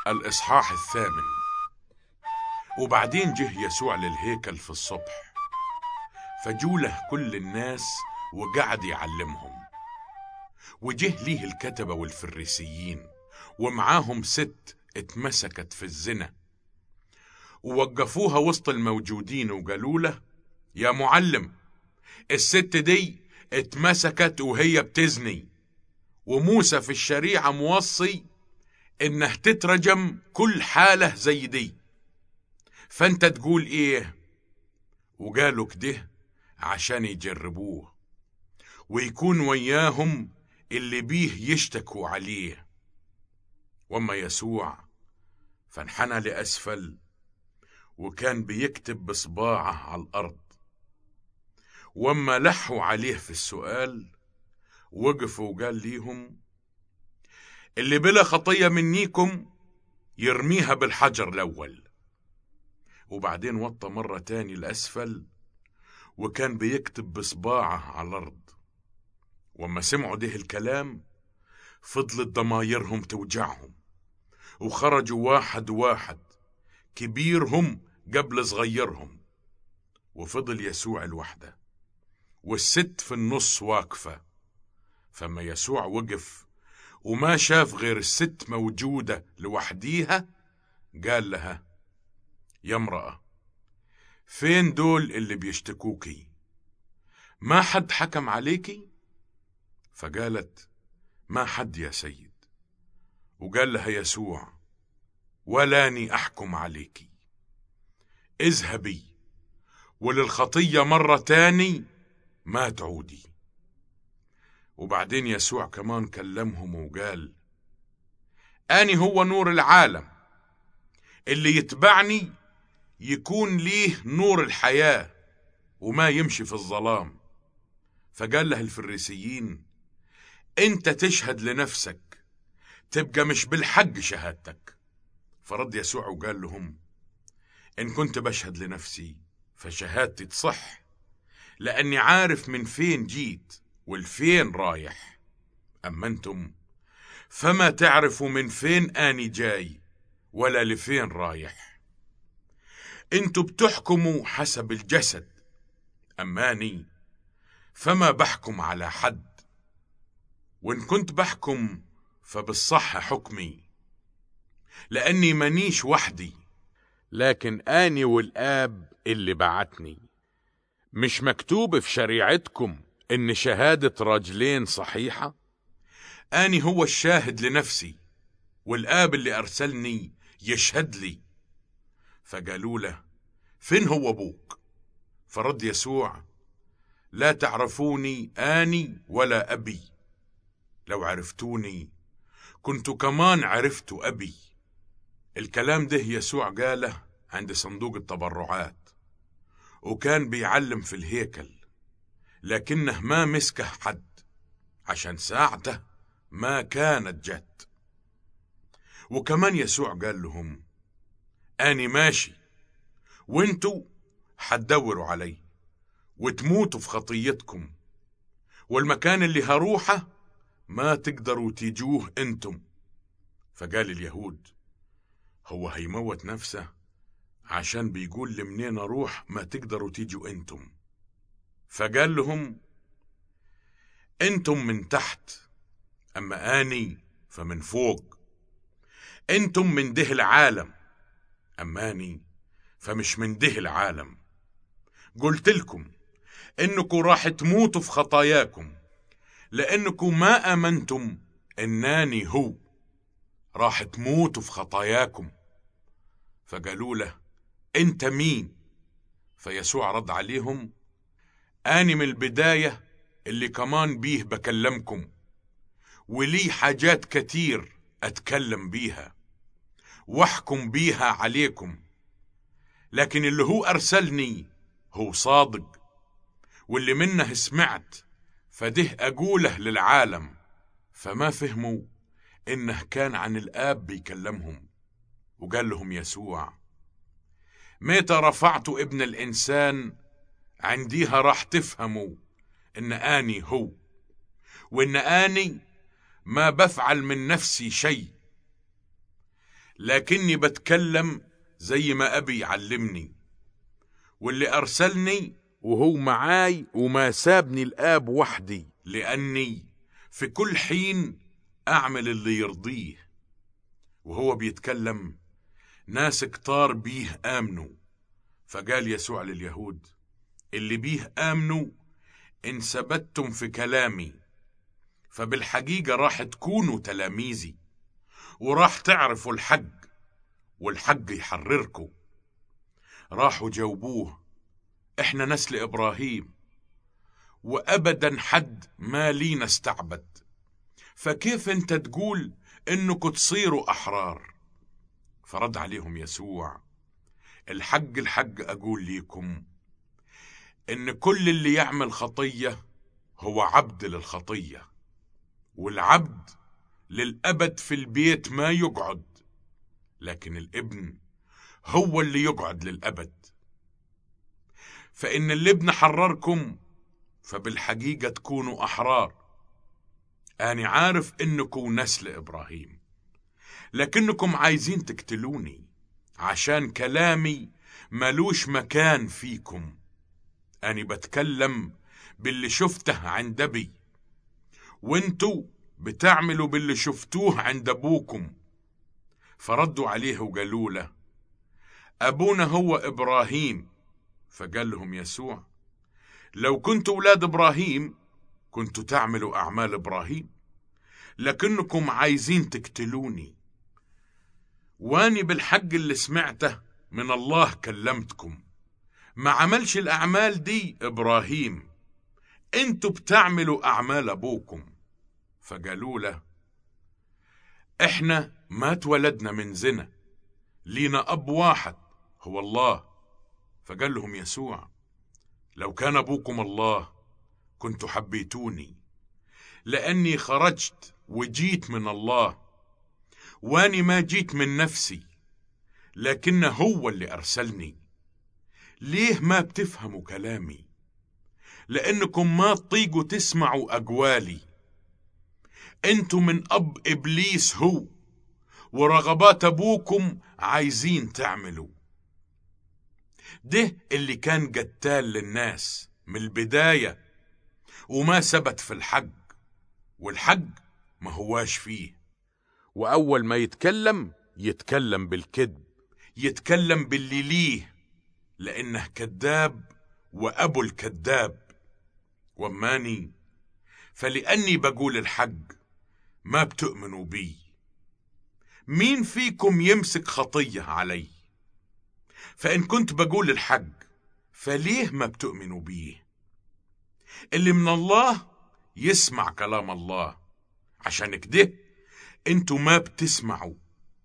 الإصحاح 8. وبعدين جه يسوع للهيكل في الصبح، فجوله كل الناس وقعد يعلمهم. وجه ليه الكتبة والفريسيين، ومعاهم ست اتمسكت في الزنا، ووقفوها وسط الموجودين وقالوا له: يا معلم، الست دي اتمسكت وهي بتزني، وموسى في الشريعة موصي انه تترجم كل حالة زي دي، فانت تقول ايه؟ وقالوا كده عشان يجربوه ويكون وياهم اللي بيه يشتكوا عليه. وما يسوع فانحنى لأسفل وكان بيكتب بصباعه على الأرض. وما لحوا عليه في السؤال وقف وقال ليهم: اللي بلا خطية منيكم يرميها بالحجر الأول. وبعدين وطى مرة تاني لأسفل وكان بيكتب بصباعه على الأرض. وما سمعوا ده الكلام فضلت ضمايرهم توجعهم، وخرجوا واحد واحد، كبيرهم قبل صغيرهم، وفضل يسوع الوحده والست في النص واقفة. فما يسوع وقف وما شاف غير الست موجودة لوحديها، قال لها: يا امرأة، فين دول اللي بيشتكوكي؟ ما حد حكم عليكي؟ فقالت: ما حد يا سيد. وقال لها يسوع: ولاني أحكم عليكي، اذهبي وللخطية مرة تاني ما تعودي. وبعدين يسوع كمان كلمهم وقال: أني هو نور العالم، اللي يتبعني يكون ليه نور الحياة وما يمشي في الظلام. فقال له الفريسيين: انت تشهد لنفسك، تبقى مش بالحق شهادتك. فرد يسوع وقال لهم: ان كنت بشهد لنفسي فشهادتي تصح، لاني عارف من فين جيت والفين رايح. اما انتم فما تعرفوا من فين اني جاي ولا لفين رايح. انتوا بتحكموا حسب الجسد، اماني فما بحكم على حد، وان كنت بحكم فبالصح حكمي، لاني مانيش وحدي، لكن اني والاب اللي بعتني. مش مكتوب في شريعتكم ان شهادة رجلين صحيحة؟ اني هو الشاهد لنفسي، والاب اللي ارسلني يشهد لي. فقالوا له: فين هو ابوك؟ فرد يسوع: لا تعرفوني اني ولا ابي، لو عرفتوني كنت كمان عرفت ابي. الكلام ده يسوع قاله عند صندوق التبرعات، وكان بيعلم في الهيكل، لكنه ما مسكه حد عشان ساعته ما كانت جت. وكمان يسوع قال لهم: أني ماشي وانتوا حتدوروا علي وتموتوا في خطيتكم، والمكان اللي هروحه ما تقدروا تيجوه انتم. فقال اليهود: هو هيموت نفسه عشان بيقول لمنين اروح ما تقدروا تيجوا انتم؟ فقال لهم: انتم من تحت، اما اني فمن فوق. انتم من ده العالم، اماني فمش من ده العالم. قلت لكم انكم راح تموتوا في خطاياكم، لانكم ما امنتم اناني هو. راح تموتوا في خطاياكم. فقالوا له: انت مين؟ فيسوع رد عليهم: اني من البداية اللي كمان بيه بكلمكم، ولي حاجات كتير اتكلم بيها واحكم بيها عليكم، لكن اللي هو ارسلني هو صادق، واللي منه سمعت فده اقوله للعالم. فما فهموا انه كان عن الاب بيكلمهم. وقال لهم يسوع: متى رفعتوا ابن الانسان عنديها راح تفهموا ان اني هو، وان اني ما بفعل من نفسي شيء، لكني بتكلم زي ما أبي يعلمني، واللي أرسلني وهو معاي وما سابني الآب وحدي، لأني في كل حين أعمل اللي يرضيه. وهو بيتكلم ناس كتار بيه آمنوا، فقال يسوع لليهود: اللي بيه آمنوا إن ثبتتم في كلامي فبالحقيقة راح تكونوا تلاميذي، وراح تعرفوا الحق والحق يحرركم. راحوا جاوبوه: احنا نسل إبراهيم وأبدا حد ما لينا استعبد، فكيف انت تقول انكم تصيروا أحرار؟ فرد عليهم يسوع: الحق الحق أقول ليكم إن كل اللي يعمل خطية هو عبد للخطية، والعبد للأبد في البيت ما يقعد، لكن الابن هو اللي يقعد للأبد. فإن الابن حرركم فبالحقيقة تكونوا أحرار. أنا عارف إنكم نسل إبراهيم، لكنكم عايزين تقتلوني عشان كلامي ملوش مكان فيكم. أنا بتكلم باللي شفته عند أبي، وانتوا بتعملوا باللي شفتوه عند أبوكم. فردوا عليه وقالوا له: أبونا هو إبراهيم. فقال لهم يسوع: لو كنتوا أولاد إبراهيم كنتوا تعملوا أعمال إبراهيم، لكنكم عايزين تقتلوني، واني بالحق اللي سمعته من الله كلمتكم. ما عملش الأعمال دي إبراهيم، انتوا بتعملوا أعمال أبوكم. فقالوا له: احنا ما اتولدنا من زنا، لينا أب واحد هو الله. فقال لهم يسوع: لو كان أبوكم الله كنتوا حبيتوني، لأني خرجت وجيت من الله، واني ما جيت من نفسي لكن هو اللي أرسلني. ليه ما بتفهموا كلامي؟ لأنكم ما تطيقوا تسمعوا أقوالي. انتوا من أب إبليس هو، ورغبات أبوكم عايزين تعملوا. ده اللي كان قتال للناس من البداية، وما ثبت في الحق، والحق ما هواش فيه. وأول ما يتكلم بالكذب، يتكلم باللي ليه، لأنه كذاب وأبو الكذاب. وماني فلأني بقول الحق ما بتؤمنوا بي. مين فيكم يمسك خطية علي؟ فإن كنت بقول الحق فليه ما بتؤمنوا بيه؟ اللي من الله يسمع كلام الله، عشان كده انتوا ما بتسمعوا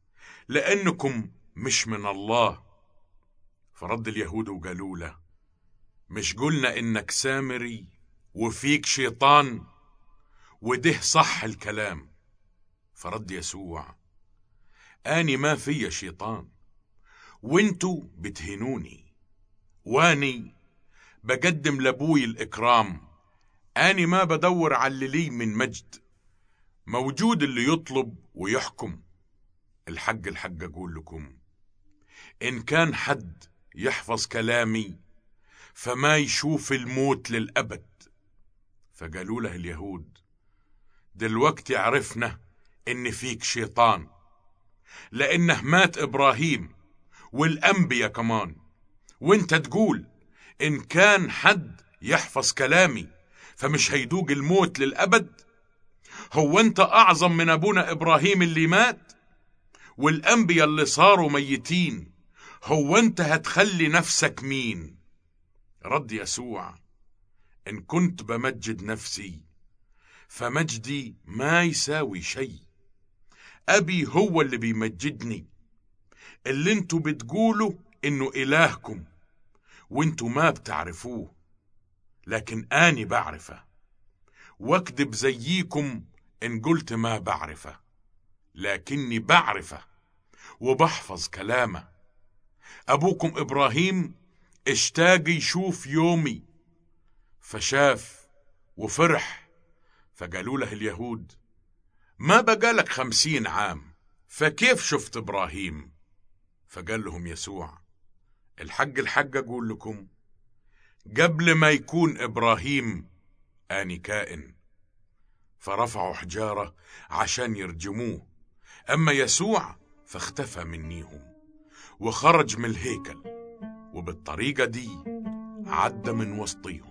لأنكم مش من الله. فرد اليهود وقالوا له: مش قلنا إنك سامري وفيك شيطان؟ وده صح الكلام. فرد يسوع: أني ما في شيطان، وانتوا بتهنوني، واني بقدم لابوي الإكرام. أني ما بدور على اللي لي من مجد، موجود اللي يطلب ويحكم. الحق الحق أقول لكم، إن كان حد يحفظ كلامي فما يشوف الموت للأبد. فقالوا له اليهود: دلوقتي عرفنا إن فيك شيطان، لأنه مات إبراهيم والأنبياء كمان، وانت تقول إن كان حد يحفظ كلامي فمش هيدوق الموت للأبد. هو انت أعظم من أبونا إبراهيم اللي مات والأنبياء اللي صاروا ميتين؟ هو انت هتخلي نفسك مين؟ رد يسوع: إن كنت بمجد نفسي فمجدي ما يساوي شيء، أبي هو اللي بيمجدني. اللي انتوا بتقولوا إنه إلهكم وانتوا ما بتعرفوه، لكن أني بعرفه، واكذب زيكم إن قلت ما بعرفه، لكني بعرفه وبحفظ كلامه. أبوكم إبراهيم اشتاق يشوف يومي فشاف وفرح. فقالوا له اليهود: ما بقالك 50 عام فكيف شفت إبراهيم؟ فقال لهم يسوع: الحق أقول لكم، قبل ما يكون إبراهيم آني كائن. فرفعوا حجارة عشان يرجموه، أما يسوع فاختفى منيهم وخرج من الهيكل، وبالطريقة دي عدى من وسطيهم.